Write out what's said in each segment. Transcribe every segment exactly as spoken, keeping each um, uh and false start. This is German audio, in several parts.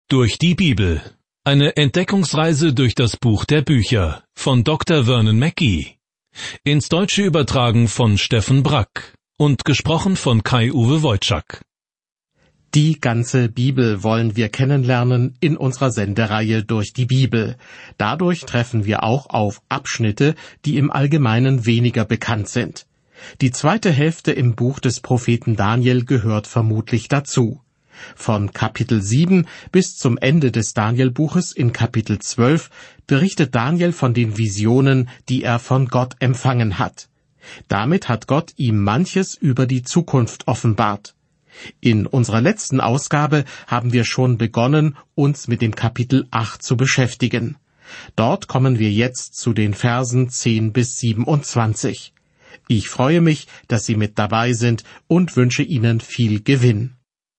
Durch die Bibel. Eine Entdeckungsreise durch das Buch der Bücher von Doktor Vernon Mackey. Ins Deutsche übertragen von Steffen Brack und gesprochen von Kai-Uwe Wojczak. Die ganze Bibel wollen wir kennenlernen in unserer Sendereihe Durch die Bibel. Dadurch treffen wir auch auf Abschnitte, die im Allgemeinen weniger bekannt sind. Die zweite Hälfte im Buch des Propheten Daniel gehört vermutlich dazu. Von Kapitel sieben bis zum Ende des Danielbuches in Kapitel zwölf berichtet Daniel von den Visionen, die er von Gott empfangen hat. Damit hat Gott ihm manches über die Zukunft offenbart. In unserer letzten Ausgabe haben wir schon begonnen, uns mit dem Kapitel acht zu beschäftigen. Dort kommen wir jetzt zu den Versen zehn bis siebenundzwanzig. Ich freue mich, dass Sie mit dabei sind und wünsche Ihnen viel Gewinn.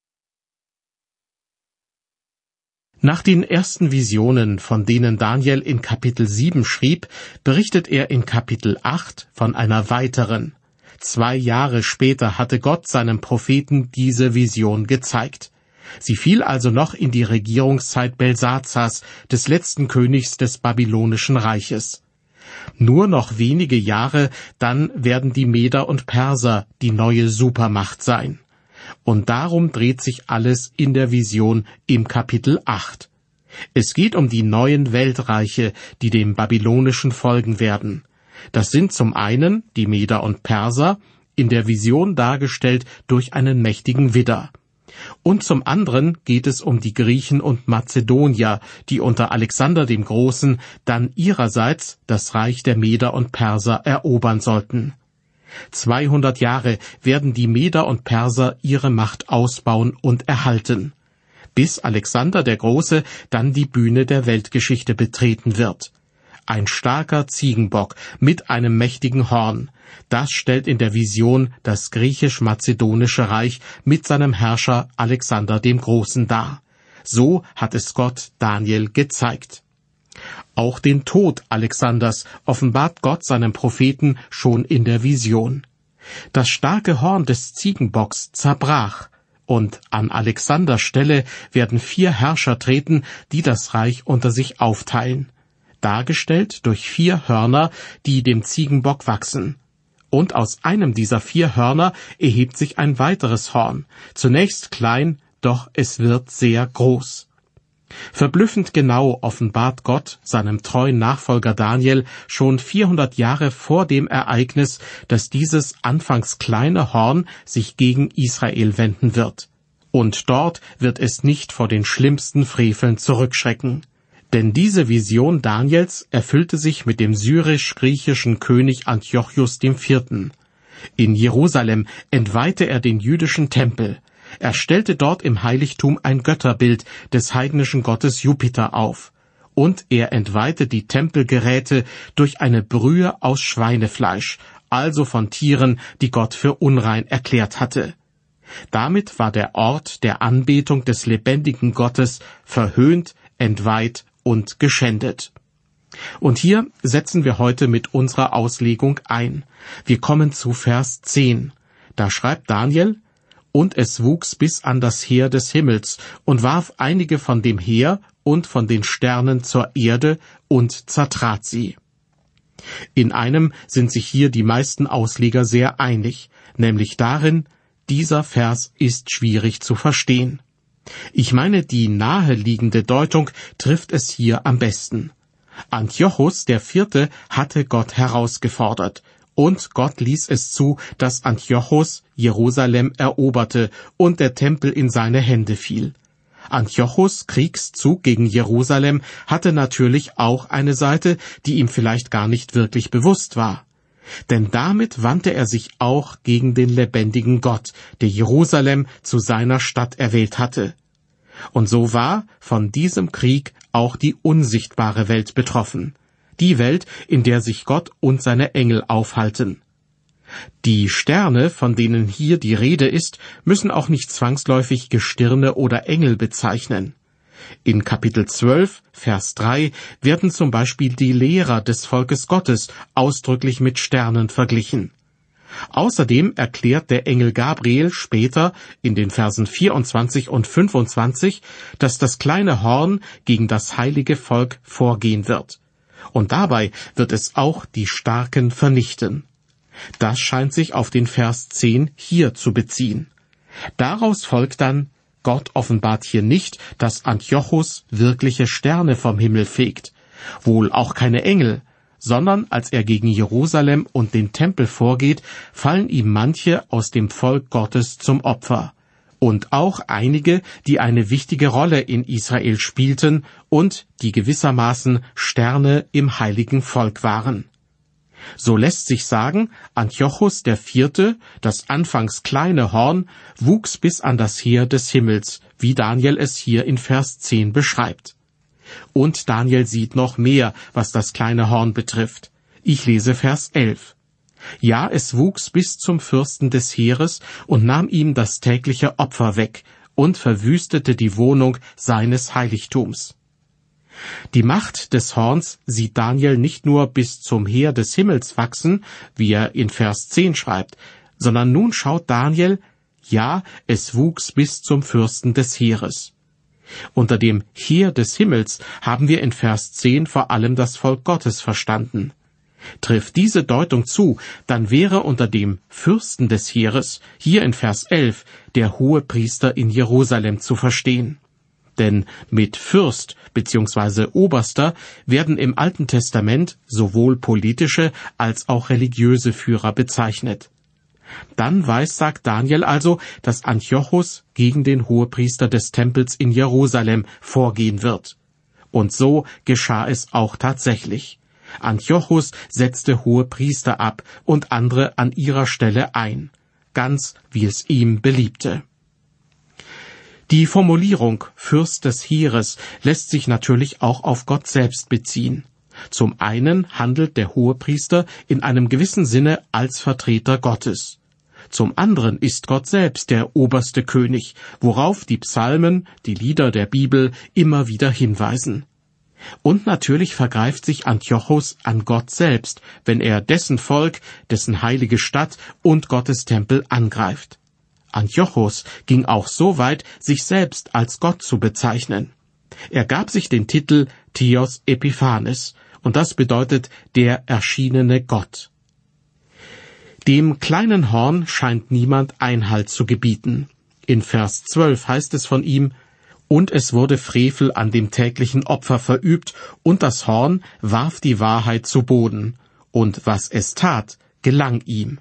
Nach den ersten Visionen, von denen Daniel in Kapitel sieben schrieb, berichtet er in Kapitel acht von einer weiteren. Zwei Jahre später hatte Gott seinem Propheten diese Vision gezeigt. Sie fiel also noch in die Regierungszeit Belsazars, des letzten Königs des Babylonischen Reiches. Nur noch wenige Jahre, dann werden die Meder und Perser die neue Supermacht sein. Und darum dreht sich alles in der Vision im Kapitel acht. Es geht um die neuen Weltreiche, die dem Babylonischen folgen werden. Das sind zum einen die Meder und Perser, in der Vision dargestellt durch einen mächtigen Widder. Und zum anderen geht es um die Griechen und Mazedonier, die unter Alexander dem Großen dann ihrerseits das Reich der Meder und Perser erobern sollten. Zweihundert Jahre werden die Meder und Perser ihre Macht ausbauen und erhalten, bis Alexander der Große dann die Bühne der Weltgeschichte betreten wird. Ein starker Ziegenbock mit einem mächtigen Horn, das stellt in der Vision das griechisch-mazedonische Reich mit seinem Herrscher Alexander dem Großen dar. So hat es Gott Daniel gezeigt. Auch den Tod Alexanders offenbart Gott seinem Propheten schon in der Vision. Das starke Horn des Ziegenbocks zerbrach, und an Alexanders Stelle werden vier Herrscher treten, die das Reich unter sich aufteilen, dargestellt durch vier Hörner, die dem Ziegenbock wachsen. Und aus einem dieser vier Hörner erhebt sich ein weiteres Horn, zunächst klein, doch es wird sehr groß. Verblüffend genau offenbart Gott seinem treuen Nachfolger Daniel schon vierhundert Jahre vor dem Ereignis, dass dieses anfangs kleine Horn sich gegen Israel wenden wird. Und dort wird es nicht vor den schlimmsten Freveln zurückschrecken. Denn diese Vision Daniels erfüllte sich mit dem syrisch-griechischen König Antiochus der Vierte. In Jerusalem entweihte er den jüdischen Tempel. Er stellte dort im Heiligtum ein Götterbild des heidnischen Gottes Jupiter auf. Und er entweihte die Tempelgeräte durch eine Brühe aus Schweinefleisch, also von Tieren, die Gott für unrein erklärt hatte. Damit war der Ort der Anbetung des lebendigen Gottes verhöhnt, entweiht und geschändet. Und hier setzen wir heute mit unserer Auslegung ein. Wir kommen zu Vers zehn. Da schreibt Daniel: Und es wuchs bis an das Heer des Himmels und warf einige von dem Heer und von den Sternen zur Erde und zertrat sie. In einem sind sich hier die meisten Ausleger sehr einig, nämlich darin, dieser Vers ist schwierig zu verstehen. Ich meine, die naheliegende Deutung trifft es hier am besten. Antiochus der Vierte hatte Gott herausgefordert, und Gott ließ es zu, dass Antiochus Jerusalem eroberte und der Tempel in seine Hände fiel. Antiochus' Kriegszug gegen Jerusalem hatte natürlich auch eine Seite, die ihm vielleicht gar nicht wirklich bewusst war. Denn damit wandte er sich auch gegen den lebendigen Gott, der Jerusalem zu seiner Stadt erwählt hatte. Und so war von diesem Krieg auch die unsichtbare Welt betroffen. Die Welt, in der sich Gott und seine Engel aufhalten. Die Sterne, von denen hier die Rede ist, müssen auch nicht zwangsläufig Gestirne oder Engel bezeichnen. In Kapitel zwölf, Vers drei werden zum Beispiel die Lehrer des Volkes Gottes ausdrücklich mit Sternen verglichen. Außerdem erklärt der Engel Gabriel später in den Versen vierundzwanzig und fünfundzwanzig, dass das kleine Horn gegen das heilige Volk vorgehen wird. Und dabei wird es auch die Starken vernichten. Das scheint sich auf den Vers zehn hier zu beziehen. Daraus folgt dann, Gott offenbart hier nicht, dass Antiochus wirkliche Sterne vom Himmel fegt, wohl auch keine Engel, sondern als er gegen Jerusalem und den Tempel vorgeht, fallen ihm manche aus dem Volk Gottes zum Opfer. Und auch einige, die eine wichtige Rolle in Israel spielten und die gewissermaßen Sterne im heiligen Volk waren. So lässt sich sagen, Antiochus der Vierte, das anfangs kleine Horn, wuchs bis an das Heer des Himmels, wie Daniel es hier in Vers zehn beschreibt. Und Daniel sieht noch mehr, was das kleine Horn betrifft. Ich lese Vers elf. Ja, es wuchs bis zum Fürsten des Heeres und nahm ihm das tägliche Opfer weg und verwüstete die Wohnung seines Heiligtums. Die Macht des Horns sieht Daniel nicht nur bis zum Heer des Himmels wachsen, wie er in Vers zehn schreibt, sondern nun schaut Daniel, ja, es wuchs bis zum Fürsten des Heeres. Unter dem Heer des Himmels haben wir in Vers zehn vor allem das Volk Gottes verstanden. Trifft diese Deutung zu, dann wäre unter dem Fürsten des Heeres hier in Vers elf der Hohepriester in Jerusalem zu verstehen. Denn mit Fürst bzw. Oberster werden im Alten Testament sowohl politische als auch religiöse Führer bezeichnet. Dann weissagt Daniel also, dass Antiochus gegen den Hohepriester des Tempels in Jerusalem vorgehen wird. Und so geschah es auch tatsächlich. Antiochus setzte Hohepriester ab und andere an ihrer Stelle ein, ganz wie es ihm beliebte. Die Formulierung Fürst des Heeres lässt sich natürlich auch auf Gott selbst beziehen. Zum einen handelt der Hohepriester in einem gewissen Sinne als Vertreter Gottes. Zum anderen ist Gott selbst der oberste König, worauf die Psalmen, die Lieder der Bibel immer wieder hinweisen. Und natürlich vergreift sich Antiochus an Gott selbst, wenn er dessen Volk, dessen heilige Stadt und Gottes Tempel angreift. Antiochus ging auch so weit, sich selbst als Gott zu bezeichnen. Er gab sich den Titel Theos Epiphanes, und das bedeutet der erschienene Gott. Dem kleinen Horn scheint niemand Einhalt zu gebieten. In Vers zwölf heißt es von ihm, und es wurde Frevel an dem täglichen Opfer verübt, und das Horn warf die Wahrheit zu Boden, und was es tat, gelang ihm.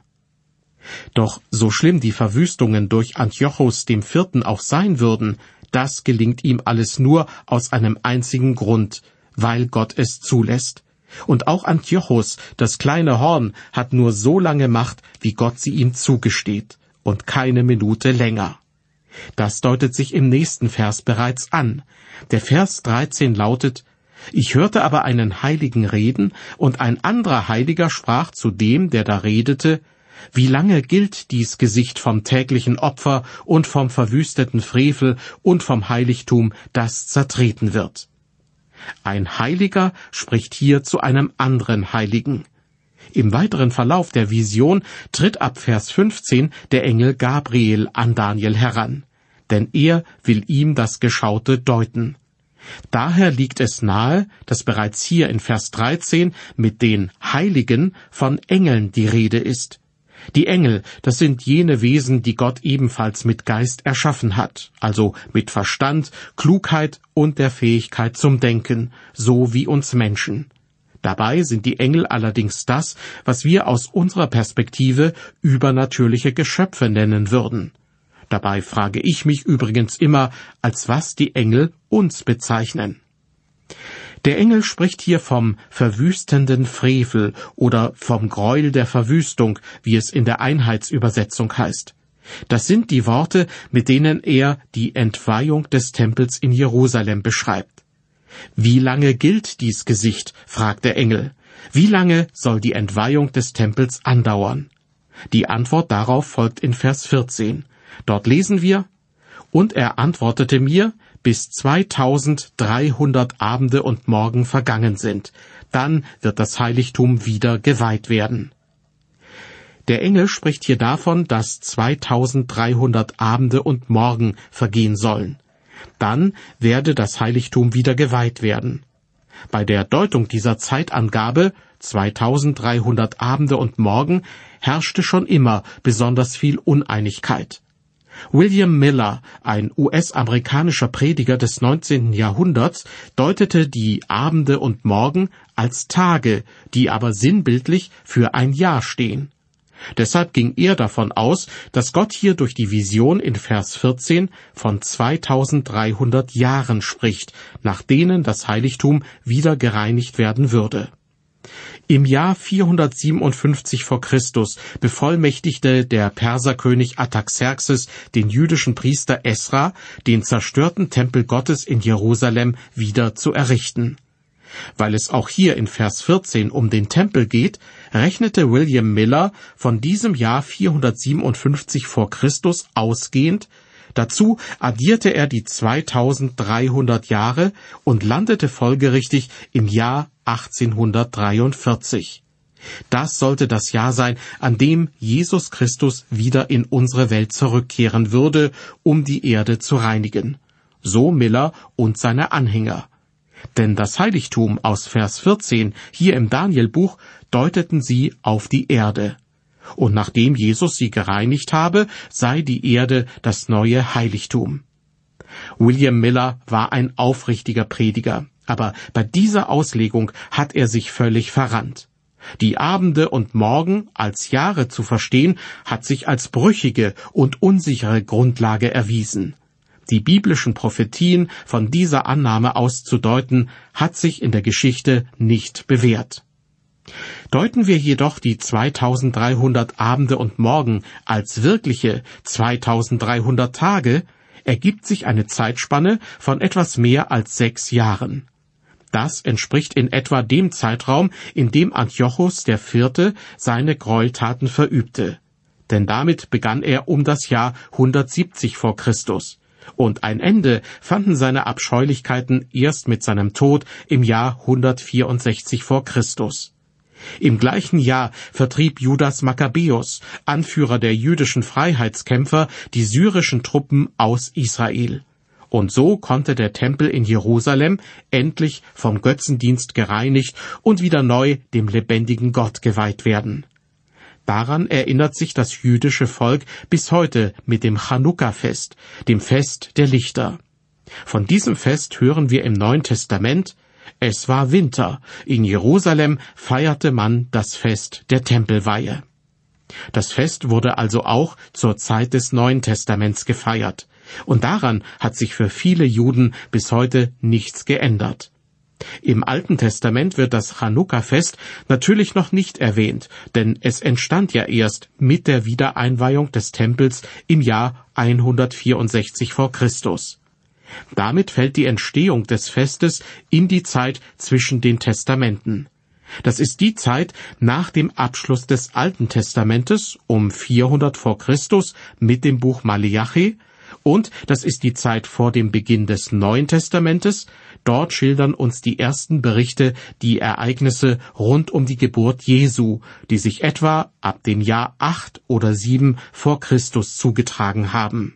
Doch so schlimm die Verwüstungen durch Antiochus dem Vierten auch sein würden, das gelingt ihm alles nur aus einem einzigen Grund, weil Gott es zulässt. Und auch Antiochus, das kleine Horn, hat nur so lange Macht, wie Gott sie ihm zugesteht, und keine Minute länger. Das deutet sich im nächsten Vers bereits an. Der Vers dreizehn lautet, »Ich hörte aber einen Heiligen reden, und ein anderer Heiliger sprach zu dem, der da redete, wie lange gilt dies Gesicht vom täglichen Opfer und vom verwüsteten Frevel und vom Heiligtum, das zertreten wird?« Ein Heiliger spricht hier zu einem anderen Heiligen. Im weiteren Verlauf der Vision tritt ab Vers fünfzehn der Engel Gabriel an Daniel heran, denn er will ihm das Geschaute deuten. Daher liegt es nahe, dass bereits hier in Vers dreizehn mit den Heiligen von Engeln die Rede ist. Die Engel, das sind jene Wesen, die Gott ebenfalls mit Geist erschaffen hat, also mit Verstand, Klugheit und der Fähigkeit zum Denken, so wie uns Menschen. Dabei sind die Engel allerdings das, was wir aus unserer Perspektive übernatürliche Geschöpfe nennen würden. Dabei frage ich mich übrigens immer, als was die Engel uns bezeichnen. Der Engel spricht hier vom verwüstenden Frevel oder vom Greuel der Verwüstung, wie es in der Einheitsübersetzung heißt. Das sind die Worte, mit denen er die Entweihung des Tempels in Jerusalem beschreibt. Wie lange gilt dies Gesicht, fragt der Engel. Wie lange soll die Entweihung des Tempels andauern? Die Antwort darauf folgt in Vers vierzehn. Dort lesen wir, und er antwortete mir, bis zweitausenddreihundert Abende und Morgen vergangen sind. Dann wird das Heiligtum wieder geweiht werden. Der Engel spricht hier davon, dass zweitausenddreihundert Abende und Morgen vergehen sollen. Dann werde das Heiligtum wieder geweiht werden. Bei der Deutung dieser Zeitangabe, zweitausenddreihundert Abende und Morgen, herrschte schon immer besonders viel Uneinigkeit. William Miller, ein U S-amerikanischer Prediger des neunzehnten Jahrhunderts, deutete die Abende und Morgen als Tage, die aber sinnbildlich für ein Jahr stehen. Deshalb ging er davon aus, dass Gott hier durch die Vision in Vers vierzehn von zweitausenddreihundert Jahren spricht, nach denen das Heiligtum wieder gereinigt werden würde. Im Jahr vierhundertsiebenundfünfzig vor Christus bevollmächtigte der Perserkönig Artaxerxes den jüdischen Priester Esra, den zerstörten Tempel Gottes in Jerusalem wieder zu errichten. Weil es auch hier in Vers vierzehn um den Tempel geht, rechnete William Miller von diesem Jahr vierhundertsiebenundfünfzig vor Christus ausgehend. Dazu addierte er die zweitausenddreihundert Jahre und landete folgerichtig im Jahr achtzehnhundertdreiundvierzig. Das sollte das Jahr sein, an dem Jesus Christus wieder in unsere Welt zurückkehren würde, um die Erde zu reinigen. So Miller und seine Anhänger. Denn das Heiligtum aus Vers vierzehn hier im Danielbuch deuteten sie auf die Erde. Und nachdem Jesus sie gereinigt habe, sei die Erde das neue Heiligtum. William Miller war ein aufrichtiger Prediger, aber bei dieser Auslegung hat er sich völlig verrannt. Die Abende und Morgen als Jahre zu verstehen, hat sich als brüchige und unsichere Grundlage erwiesen. Die biblischen Prophetien von dieser Annahme auszudeuten, hat sich in der Geschichte nicht bewährt. Deuten wir jedoch die zweitausenddreihundert Abende und Morgen als wirkliche zweitausenddreihundert Tage, ergibt sich eine Zeitspanne von etwas mehr als sechs Jahren. Das entspricht in etwa dem Zeitraum, in dem Antiochus der Vierte seine Gräueltaten verübte. Denn damit begann er um das Jahr hundertsiebzig vor Christus. Und ein Ende fanden seine Abscheulichkeiten erst mit seinem Tod im Jahr hundertvierundsechzig vor Christus. Im gleichen Jahr vertrieb Judas Makkabäus, Anführer der jüdischen Freiheitskämpfer, die syrischen Truppen aus Israel. Und so konnte der Tempel in Jerusalem endlich vom Götzendienst gereinigt und wieder neu dem lebendigen Gott geweiht werden. Daran erinnert sich das jüdische Volk bis heute mit dem Chanukka-Fest, dem Fest der Lichter. Von diesem Fest hören wir im Neuen Testament: Es war Winter, in Jerusalem feierte man das Fest der Tempelweihe. Das Fest wurde also auch zur Zeit des Neuen Testaments gefeiert, und daran hat sich für viele Juden bis heute nichts geändert. Im Alten Testament wird das Chanukka-Fest natürlich noch nicht erwähnt, denn es entstand ja erst mit der Wiedereinweihung des Tempels im Jahr hundertvierundsechzig vor Christus. Damit fällt die Entstehung des Festes in die Zeit zwischen den Testamenten. Das ist die Zeit nach dem Abschluss des Alten Testamentes um vierhundert vor Christus mit dem Buch Maleachi, und das ist die Zeit vor dem Beginn des Neuen Testamentes. Dort schildern uns die ersten Berichte die Ereignisse rund um die Geburt Jesu, die sich etwa ab dem Jahr acht oder sieben vor Christus zugetragen haben.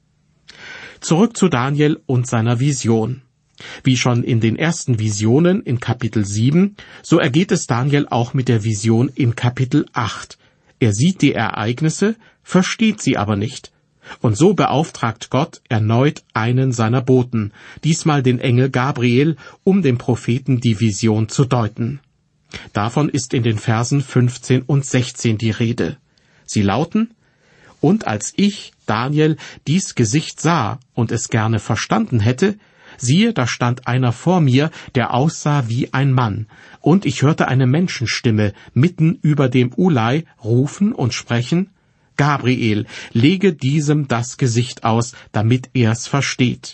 Zurück zu Daniel und seiner Vision. Wie schon in den ersten Visionen in Kapitel sieben, so ergeht es Daniel auch mit der Vision in Kapitel acht. Er sieht die Ereignisse, versteht sie aber nicht. Und so beauftragt Gott erneut einen seiner Boten, diesmal den Engel Gabriel, um dem Propheten die Vision zu deuten. Davon ist in den Versen fünfzehn und sechzehn die Rede. Sie lauten: Und als ich, Daniel, dies Gesicht sah und es gerne verstanden hätte, siehe, da stand einer vor mir, der aussah wie ein Mann, und ich hörte eine Menschenstimme mitten über dem Ulai rufen und sprechen: Gabriel, lege diesem das Gesicht aus, damit er's versteht.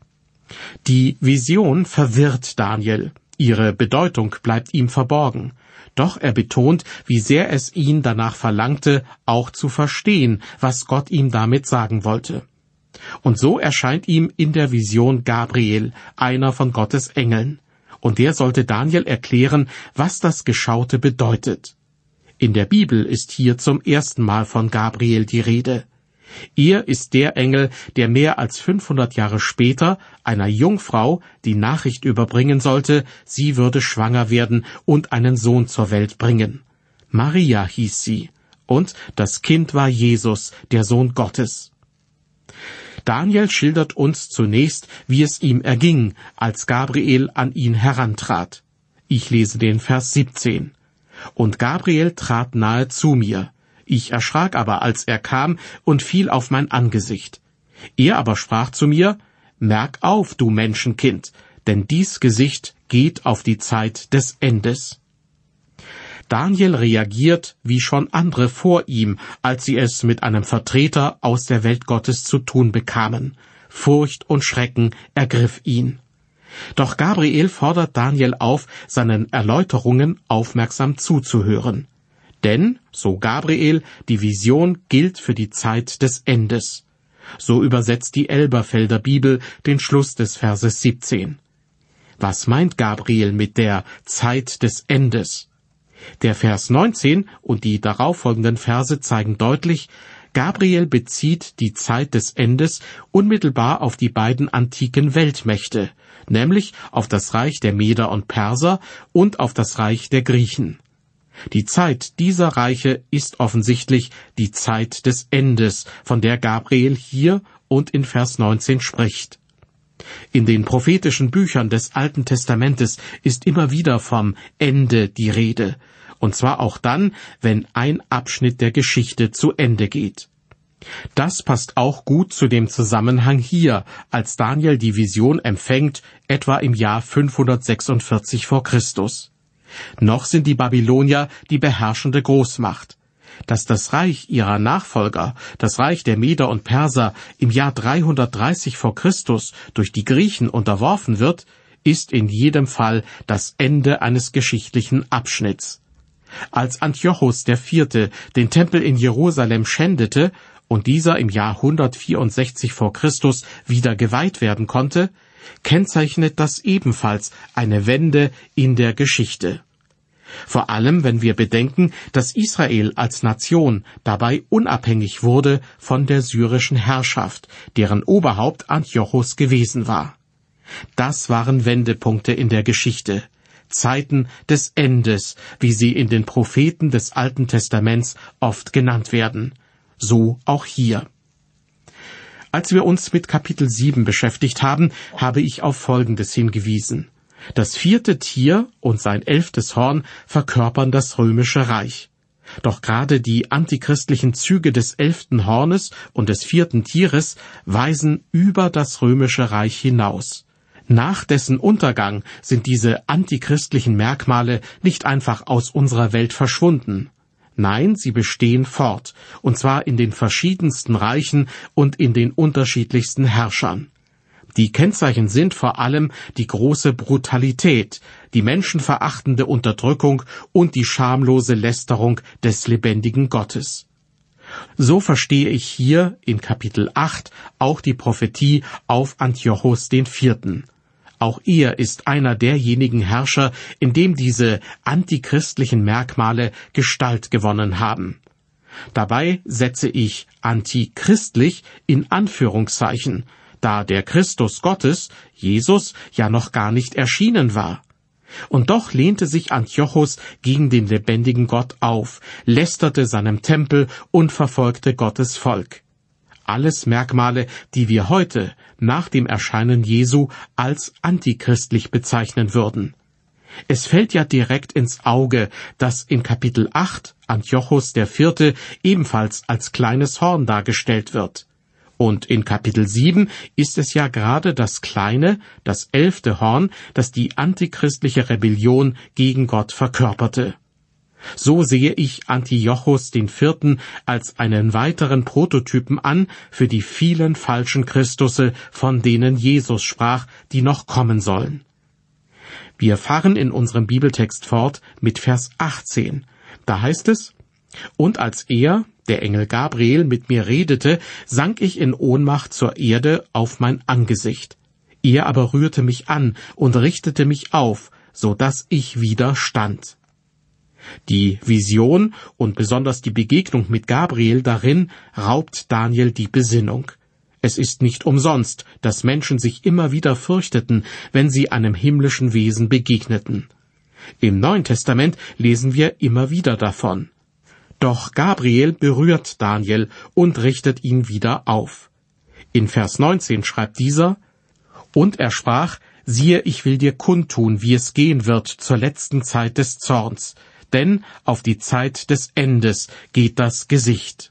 Die Vision verwirrt Daniel. Ihre Bedeutung bleibt ihm verborgen. Doch er betont, wie sehr es ihn danach verlangte, auch zu verstehen, was Gott ihm damit sagen wollte. Und so erscheint ihm in der Vision Gabriel, einer von Gottes Engeln. Und der sollte Daniel erklären, was das Geschaute bedeutet. In der Bibel ist hier zum ersten Mal von Gabriel die Rede. Er ist der Engel, der mehr als fünfhundert Jahre später einer Jungfrau die Nachricht überbringen sollte, sie würde schwanger werden und einen Sohn zur Welt bringen. Maria hieß sie, und das Kind war Jesus, der Sohn Gottes. Daniel schildert uns zunächst, wie es ihm erging, als Gabriel an ihn herantrat. Ich lese den Vers siebzehn. Und Gabriel trat nahe zu mir. Ich erschrak aber, als er kam, und fiel auf mein Angesicht. Er aber sprach zu mir, Merk auf, du Menschenkind, denn dies Gesicht geht auf die Zeit des Endes. Daniel reagiert wie schon andere vor ihm, als sie es mit einem Vertreter aus der Welt Gottes zu tun bekamen. Furcht und Schrecken ergriff ihn. Doch Gabriel fordert Daniel auf, seinen Erläuterungen aufmerksam zuzuhören. Denn, so Gabriel, die Vision gilt für die Zeit des Endes. So übersetzt die Elberfelder Bibel den Schluss des Verses siebzehn. Was meint Gabriel mit der Zeit des Endes? Der Vers neunzehn und die darauffolgenden Verse zeigen deutlich, Gabriel bezieht die Zeit des Endes unmittelbar auf die beiden antiken Weltmächte, nämlich auf das Reich der Meder und Perser und auf das Reich der Griechen. Die Zeit dieser Reiche ist offensichtlich die Zeit des Endes, von der Gabriel hier und in Vers neunzehn spricht. In den prophetischen Büchern des Alten Testamentes ist immer wieder vom Ende die Rede, und zwar auch dann, wenn ein Abschnitt der Geschichte zu Ende geht. Das passt auch gut zu dem Zusammenhang hier, als Daniel die Vision empfängt, etwa im Jahr fünfhundertsechsundvierzig vor Christus. Noch sind die Babylonier die beherrschende Großmacht. Dass das Reich ihrer Nachfolger, das Reich der Meder und Perser, im Jahr dreihundertdreißig vor Christus durch die Griechen unterworfen wird, ist in jedem Fall das Ende eines geschichtlichen Abschnitts. Als Antiochos der Vierte den Tempel in Jerusalem schändete und dieser im Jahr hundertvierundsechzig vor Christus wieder geweiht werden konnte, kennzeichnet das ebenfalls eine Wende in der Geschichte. Vor allem, wenn wir bedenken, dass Israel als Nation dabei unabhängig wurde von der syrischen Herrschaft, deren Oberhaupt Antiochos gewesen war. Das waren Wendepunkte in der Geschichte, Zeiten des Endes, wie sie in den Propheten des Alten Testaments oft genannt werden. So auch hier. Als wir uns mit Kapitel sieben beschäftigt haben, habe ich auf Folgendes hingewiesen. Das vierte Tier und sein elftes Horn verkörpern das römische Reich. Doch gerade die antichristlichen Züge des elften Hornes und des vierten Tieres weisen über das römische Reich hinaus. Nach dessen Untergang sind diese antichristlichen Merkmale nicht einfach aus unserer Welt verschwunden. Nein, sie bestehen fort, und zwar in den verschiedensten Reichen und in den unterschiedlichsten Herrschern. Die Kennzeichen sind vor allem die große Brutalität, die menschenverachtende Unterdrückung und die schamlose Lästerung des lebendigen Gottes. So verstehe ich hier in Kapitel acht auch die Prophetie auf Antiochos den Vierten. Auch er ist einer derjenigen Herrscher, in dem diese antichristlichen Merkmale Gestalt gewonnen haben. Dabei setze ich antichristlich in Anführungszeichen, da der Christus Gottes, Jesus, ja noch gar nicht erschienen war. Und doch lehnte sich Antiochos gegen den lebendigen Gott auf, lästerte seinem Tempel und verfolgte Gottes Volk. Alles Merkmale, die wir heute, nach dem Erscheinen Jesu, als antichristlich bezeichnen würden. Es fällt ja direkt ins Auge, dass in Kapitel acht Antiochos der Vierte ebenfalls als kleines Horn dargestellt wird. Und in Kapitel sieben ist es ja gerade das kleine, das elfte Horn, das die antichristliche Rebellion gegen Gott verkörperte. So sehe ich Antiochos den Vierten als einen weiteren Prototypen an für die vielen falschen Christusse, von denen Jesus sprach, die noch kommen sollen. Wir fahren in unserem Bibeltext fort mit Vers achtzehn. Da heißt es: Und als er, der Engel Gabriel, mit mir redete, sank ich in Ohnmacht zur Erde auf mein Angesicht. Er aber rührte mich an und richtete mich auf, so dass ich wieder stand. Die Vision und besonders die Begegnung mit Gabriel darin raubt Daniel die Besinnung. Es ist nicht umsonst, dass Menschen sich immer wieder fürchteten, wenn sie einem himmlischen Wesen begegneten. Im Neuen Testament lesen wir immer wieder davon. Doch Gabriel berührt Daniel und richtet ihn wieder auf. In Vers neunzehn schreibt dieser: Und er sprach: Siehe, ich will dir kundtun, wie es gehen wird zur letzten Zeit des Zorns, denn auf die Zeit des Endes geht das Gesicht.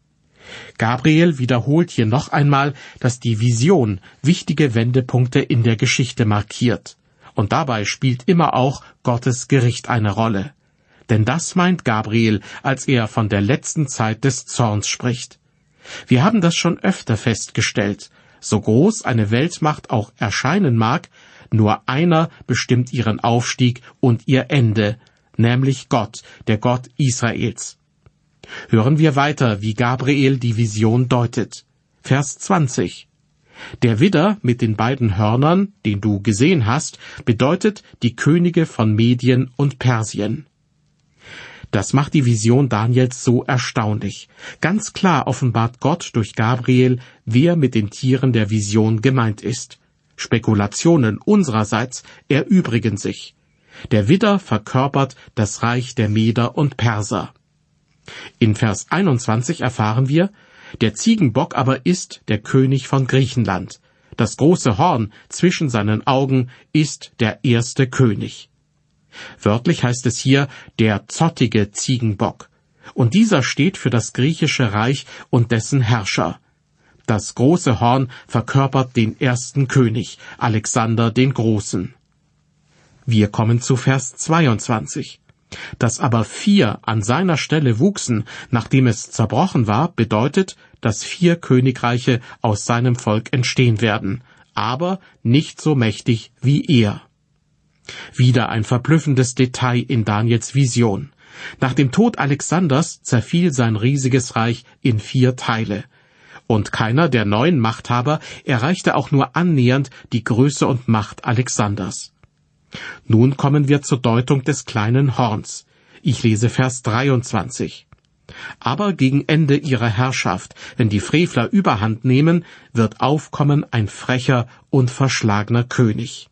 Gabriel wiederholt hier noch einmal, dass die Vision wichtige Wendepunkte in der Geschichte markiert. Und dabei spielt immer auch Gottes Gericht eine Rolle. Denn das meint Gabriel, als er von der letzten Zeit des Zorns spricht. Wir haben das schon öfter festgestellt. So groß eine Weltmacht auch erscheinen mag, nur einer bestimmt ihren Aufstieg und ihr Ende, nämlich Gott, der Gott Israels. Hören wir weiter, wie Gabriel die Vision deutet. Vers zwanzig. Der Widder mit den beiden Hörnern, den du gesehen hast, bedeutet die Könige von Medien und Persien. Das macht die Vision Daniels so erstaunlich. Ganz klar offenbart Gott durch Gabriel, wer mit den Tieren der Vision gemeint ist. Spekulationen unsererseits erübrigen sich. Der Widder verkörpert das Reich der Meder und Perser. In Vers einundzwanzig erfahren wir: Der Ziegenbock aber ist der König von Griechenland. Das große Horn zwischen seinen Augen ist der erste König. Wörtlich heißt es hier der zottige Ziegenbock. Und dieser steht für das griechische Reich und dessen Herrscher. Das große Horn verkörpert den ersten König, Alexander den Großen. Wir kommen zu Vers zweiundzwanzig. Dass aber vier an seiner Stelle wuchsen, nachdem es zerbrochen war, bedeutet, dass vier Königreiche aus seinem Volk entstehen werden, aber nicht so mächtig wie er. Wieder ein verblüffendes Detail in Daniels Vision. Nach dem Tod Alexanders zerfiel sein riesiges Reich in vier Teile. Und keiner der neuen Machthaber erreichte auch nur annähernd die Größe und Macht Alexanders. Nun kommen wir zur Deutung des kleinen Horns. Ich lese Vers dreiundzwanzig. Aber gegen Ende ihrer Herrschaft, wenn die Frevler Überhand nehmen, wird aufkommen ein frecher und verschlagener König.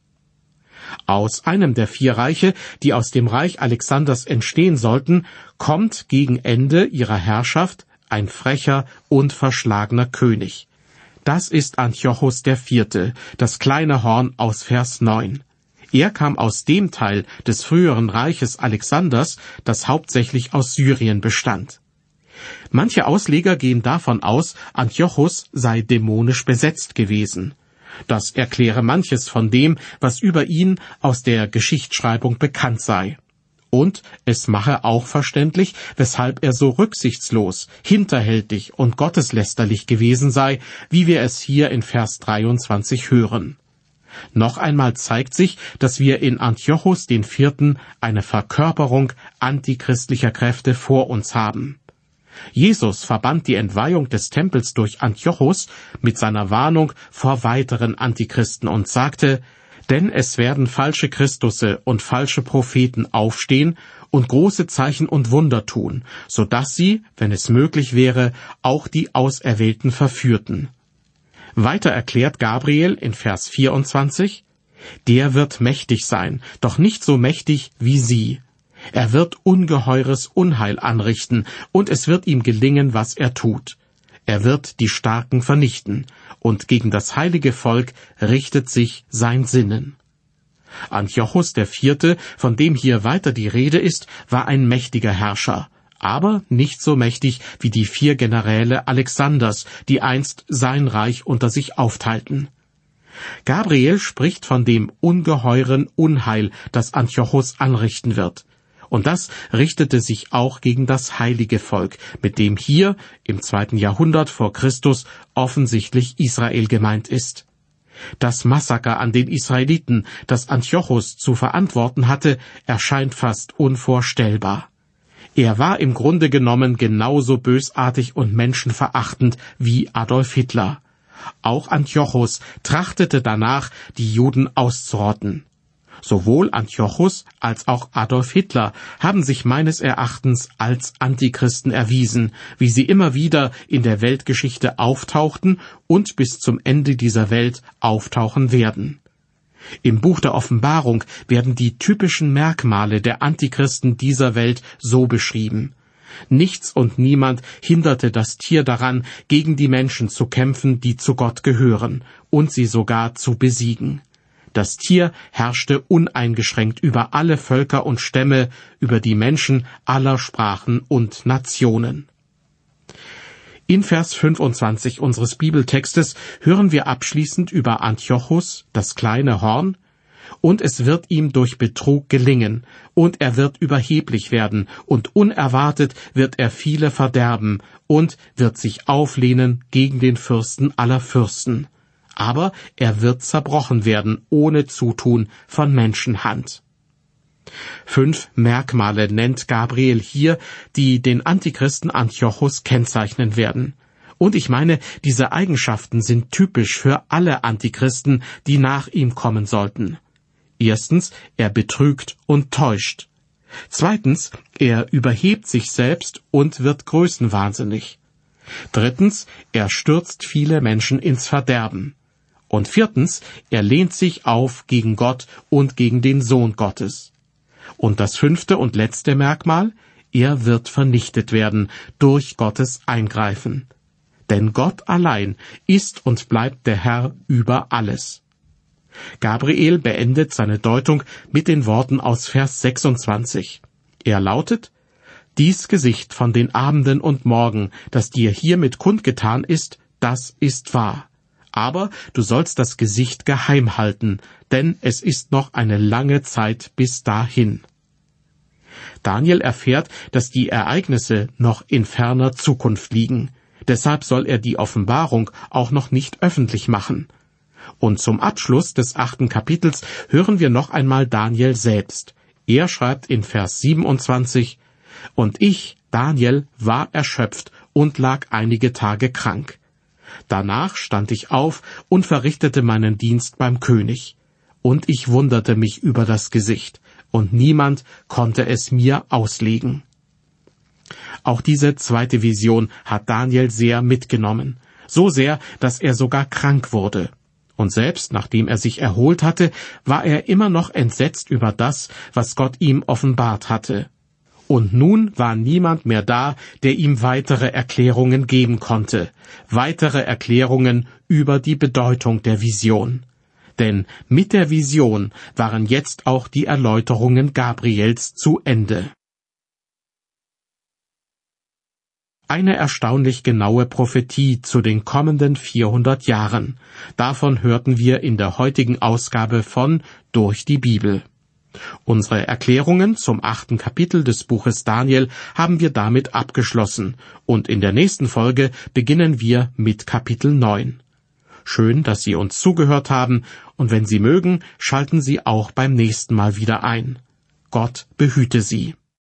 Aus einem der vier Reiche, die aus dem Reich Alexanders entstehen sollten, kommt gegen Ende ihrer Herrschaft ein frecher und verschlagener König. Das ist Antiochos der Vierte, das kleine Horn aus Vers neun. Er kam aus dem Teil des früheren Reiches Alexanders, das hauptsächlich aus Syrien bestand. Manche Ausleger gehen davon aus, Antiochos sei dämonisch besetzt gewesen. Das erkläre manches von dem, was über ihn aus der Geschichtsschreibung bekannt sei. Und es mache auch verständlich, weshalb er so rücksichtslos, hinterhältig und gotteslästerlich gewesen sei, wie wir es hier in Vers dreiundzwanzig hören. Noch einmal zeigt sich, dass wir in Antiochos den Vierten eine Verkörperung antichristlicher Kräfte vor uns haben. Jesus verband die Entweihung des Tempels durch Antiochos mit seiner Warnung vor weiteren Antichristen und sagte: Denn es werden falsche Christusse und falsche Propheten aufstehen und große Zeichen und Wunder tun, so dass sie, wenn es möglich wäre, auch die Auserwählten verführten. Weiter erklärt Gabriel in Vers vierundzwanzig: Der wird mächtig sein, doch nicht so mächtig wie sie. Er wird ungeheures Unheil anrichten, und es wird ihm gelingen, was er tut. Er wird die Starken vernichten, und gegen das heilige Volk richtet sich sein Sinnen. Antiochos der Vierte, von dem hier weiter die Rede ist, war ein mächtiger Herrscher, aber nicht so mächtig wie die vier Generäle Alexanders, die einst sein Reich unter sich aufteilten. Gabriel spricht von dem ungeheuren Unheil, das Antiochos anrichten wird. Und das richtete sich auch gegen das heilige Volk, mit dem hier im zweiten Jahrhundert vor Christus offensichtlich Israel gemeint ist. Das Massaker an den Israeliten, das Antiochos zu verantworten hatte, erscheint fast unvorstellbar. Er war im Grunde genommen genauso bösartig und menschenverachtend wie Adolf Hitler. Auch Antiochos trachtete danach, die Juden auszurotten. Sowohl Antiochus als auch Adolf Hitler haben sich meines Erachtens als Antichristen erwiesen, wie sie immer wieder in der Weltgeschichte auftauchten und bis zum Ende dieser Welt auftauchen werden. Im Buch der Offenbarung werden die typischen Merkmale der Antichristen dieser Welt so beschrieben. Nichts und niemand hinderte das Tier daran, gegen die Menschen zu kämpfen, die zu Gott gehören, und sie sogar zu besiegen. Das Tier herrschte uneingeschränkt über alle Völker und Stämme, über die Menschen aller Sprachen und Nationen. In Vers fünfundzwanzig unseres Bibeltextes hören wir abschließend über Antiochus, das kleine Horn, und es wird ihm durch Betrug gelingen, und er wird überheblich werden, und unerwartet wird er viele verderben, und wird sich auflehnen gegen den Fürsten aller Fürsten. Aber er wird zerbrochen werden, ohne Zutun von Menschenhand. Fünf Merkmale nennt Gabriel hier, die den Antichristen Antiochus kennzeichnen werden. Und ich meine, diese Eigenschaften sind typisch für alle Antichristen, die nach ihm kommen sollten. Erstens, er betrügt und täuscht. Zweitens, er überhebt sich selbst und wird größenwahnsinnig. Drittens, er stürzt viele Menschen ins Verderben. Und viertens, er lehnt sich auf gegen Gott und gegen den Sohn Gottes. Und das fünfte und letzte Merkmal, er wird vernichtet werden durch Gottes Eingreifen. Denn Gott allein ist und bleibt der Herr über alles. Gabriel beendet seine Deutung mit den Worten aus Vers sechsundzwanzig. Er lautet: Dies Gesicht von den Abenden und Morgen, das dir hiermit kundgetan ist, das ist wahr. Aber du sollst das Gesicht geheim halten, denn es ist noch eine lange Zeit bis dahin. Daniel erfährt, dass die Ereignisse noch in ferner Zukunft liegen. Deshalb soll er die Offenbarung auch noch nicht öffentlich machen. Und zum Abschluss des achten Kapitels hören wir noch einmal Daniel selbst. Er schreibt in Vers siebenundzwanzig: Und ich, Daniel, war erschöpft und lag einige Tage krank. Danach stand ich auf und verrichtete meinen Dienst beim König. Und ich wunderte mich über das Gesicht, und niemand konnte es mir auslegen. Auch diese zweite Vision hat Daniel sehr mitgenommen, so sehr, dass er sogar krank wurde. Und selbst nachdem er sich erholt hatte, war er immer noch entsetzt über das, was Gott ihm offenbart hatte. Und nun war niemand mehr da, der ihm weitere Erklärungen geben konnte, weitere Erklärungen über die Bedeutung der Vision. Denn mit der Vision waren jetzt auch die Erläuterungen Gabriels zu Ende. Eine erstaunlich genaue Prophetie zu den kommenden vierhundert Jahren. Davon hörten wir in der heutigen Ausgabe von Durch die Bibel. Unsere Erklärungen zum achten Kapitel des Buches Daniel haben wir damit abgeschlossen, und in der nächsten Folge beginnen wir mit Kapitel neun. Schön, dass Sie uns zugehört haben, und wenn Sie mögen, schalten Sie auch beim nächsten Mal wieder ein. Gott behüte Sie.